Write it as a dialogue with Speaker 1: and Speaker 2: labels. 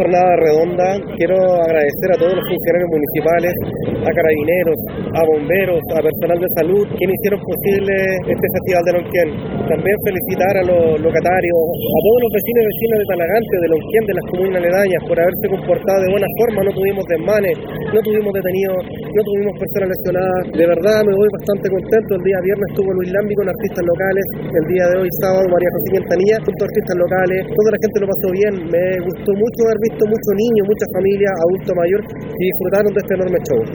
Speaker 1: jornada redonda. Quiero agradecer a todos los funcionarios municipales, a carabineros, a bomberos, a personal de salud, quienes hicieron posible este Festival de Lonquén. También felicitar a los locatarios, a todos los vecinos y vecinas de Talagante, de Lonquén, de las comunas aledañas, por haberse comportado de buena forma. No tuvimos desmanes, no tuvimos detenidos, no tuvimos personas lesionadas. De verdad me voy bastante contento. El día viernes estuvo Luis Lambi con artistas locales, el día de hoy sábado María José Quintanilla junto a artistas locales. Toda la gente lo pasó bien. Me gustó mucho haber visto muchos niños, muchas familias, adultos mayores, y disfrutaron de este enorme show.